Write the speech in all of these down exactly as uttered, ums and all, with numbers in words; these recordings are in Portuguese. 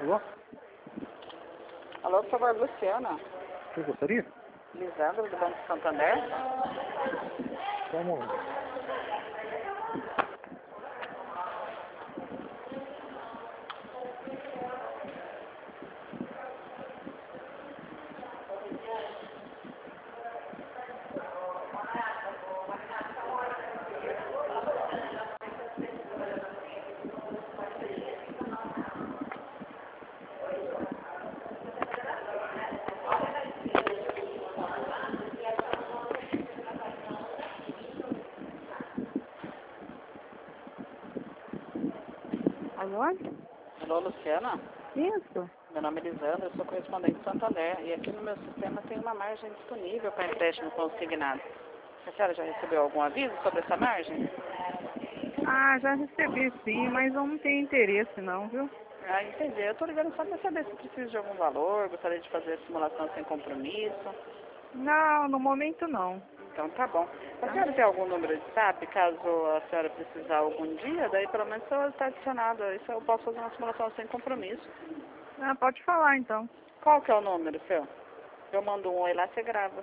Alô? Alô, por favor, Luciana. Você gostaria? Lisandro, do Banco Santander. Só um momento. Alô? Alô, Luciana. Isso? Meu nome é Lisandro, eu sou correspondente do Santander. E aqui no meu sistema tem uma margem disponível para empréstimo consignado. A senhora já recebeu algum aviso sobre essa margem? Ah, já recebi sim, mas eu não tenho interesse não, viu? Ah, entendi. Eu estou ligando só para saber se precisa de algum valor, gostaria de fazer a simulação sem compromisso. Não, no momento não. Então tá bom. A senhora tem algum número de S A P, caso a senhora precisar algum dia? Daí pelo menos está adicionado. Isso eu posso fazer uma simulação sem compromisso. Ah, pode falar então. Qual que é o número seu? Eu mando um oi lá, você grava.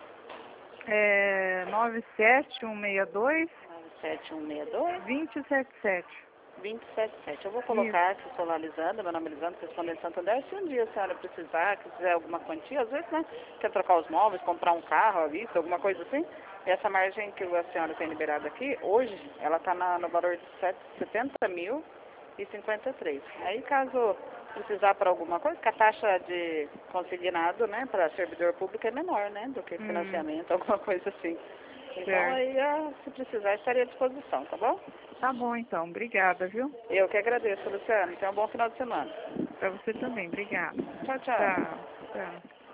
É nove sete um seis dois, nove sete um seis dois, dois zero sete sete. dois zero sete sete. Eu vou colocar que sou lá Lisandra, meu nome é Lisandra, correspondente de Santander. Se um dia a senhora precisar, quiser alguma quantia, às vezes, né, quer trocar os móveis, comprar um carro à vista, alguma coisa assim, e essa margem que a senhora tem liberada aqui, hoje, ela está no valor de setenta mil e cinquenta e três. Aí, caso precisar para alguma coisa, que a taxa de consignado, né, para servidor público é menor, né, do que financiamento, hum. alguma coisa assim. Então, Certo. aí, ah, se precisar, estaria à disposição, tá bom? Tá bom então, obrigada, viu? Eu que agradeço, Luciano. Tenha um bom final de semana. Pra você também, obrigada. Tchau, tchau. Tchau, tchau.